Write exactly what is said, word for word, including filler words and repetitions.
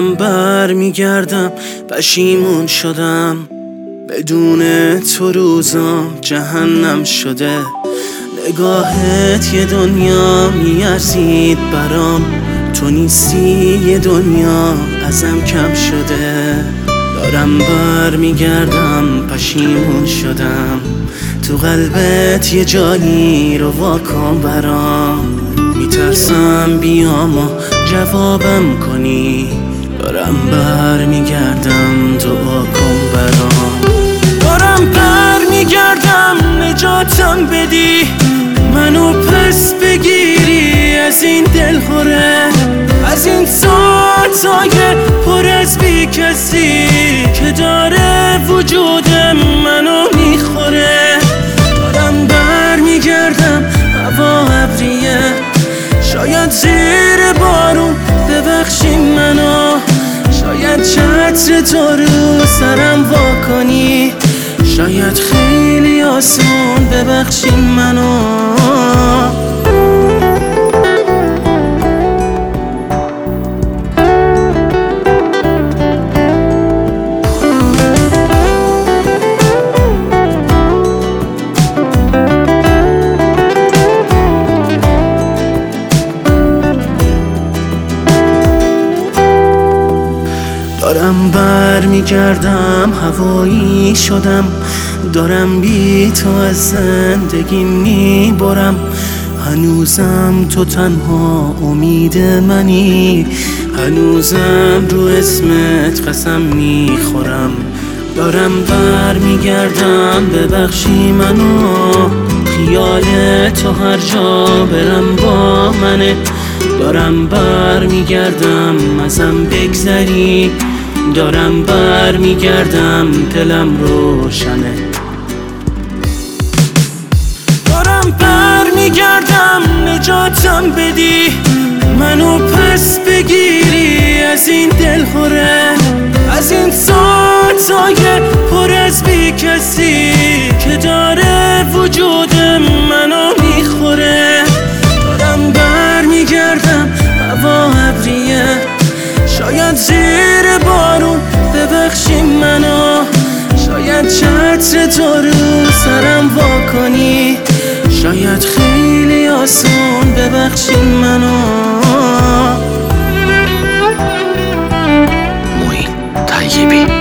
دارم بر میگردم، پشیمون شدم، بدون تو روزام جهنم شده. نگاهت یه دنیا میارزید برام، تو نیستی یه دنیا ازم کم شده. دارم بر میگردم، پشیمون شدم، تو قلبت یه جایی رو واکن برام. میترسم بیام و جوابم کنی، دارم بر میگردم، دعا کن برام. دارم بر میگردم، نجاتم بدی، منو پس بگیری از این دل خوره، از این ساعتای پر از بی کسی که داره وجود منو میخوره. دارم بر میگردم، هوا ابریه، شاید زیر بارون ببخشی منو، شاید چتر تو رو سرم وا کنی، شاید خیلی آسون ببخشی منو. دارم بر میگردم، هوایی شدم، دارم بی تو از زندگی میبرم. هنوزم تو تنها امید منی، هنوزم رو اسمت قسم میخورم. دارم بر میگردم، ببخشی منو، خیال تو هر جا برم با منه. دارم بر میگردم، ازم بگذری، دارم بر میگردم، دلم روشنه. دارم بر میگردم، نجاتم بدی، منو پس بگیری از این دل خوره، از این ساعتای پر از بی کسی که داره وجود منو میخوره. دارم بر میگردم، هوا ابریه، شاید زیر بارون ببخشی منو، شاید چتر تو رو سرم وا کنی، شاید خیلی آسون ببخشی منو. معین طیبی.